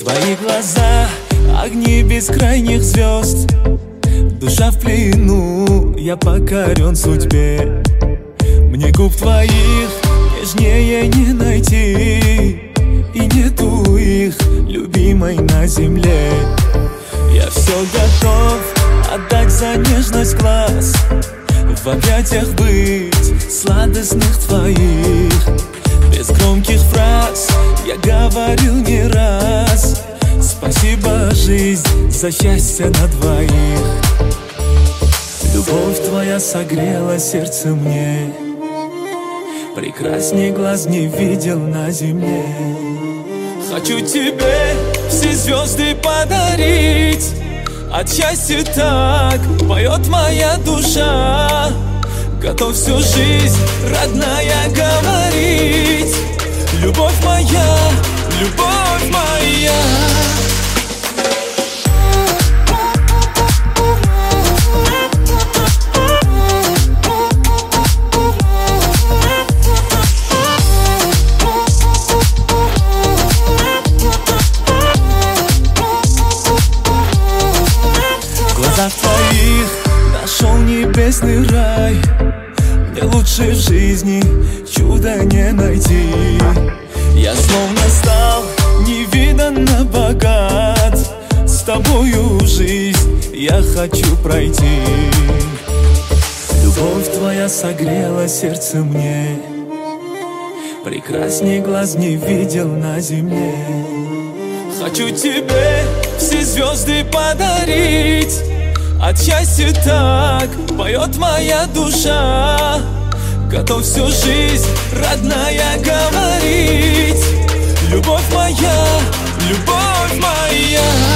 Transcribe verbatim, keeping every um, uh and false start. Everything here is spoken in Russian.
Твои глаза, огни бескрайних звезд. Душа в плену, я покорен судьбе. Мне губ твоих нежнее не найти, и нету их, любимой, на земле. Я все готов отдать за нежность глаз, в объятиях быть сладостных твоих. Без громких фраз я говорил не раз: спасибо, жизнь, за счастье на двоих. Любовь твоя согрела сердце мне, прекрасней глаз не видел на земле. Хочу тебе все звезды подарить, от счастья так поет моя душа. Готов всю жизнь, родная, говорить: любовь моя, любовь моя. В глазах твоих нашел небесный рай. Мне лучше в жизни чуда не найти. Я словно стал невиданно богат. С тобою жизнь я хочу пройти. Любовь твоя согрела сердце мне, прекрасней глаз не видел на земле. Хочу тебе все звезды подарить, от счастья так поет моя душа. Готов всю жизнь, родная, говорить: любовь моя, любовь моя.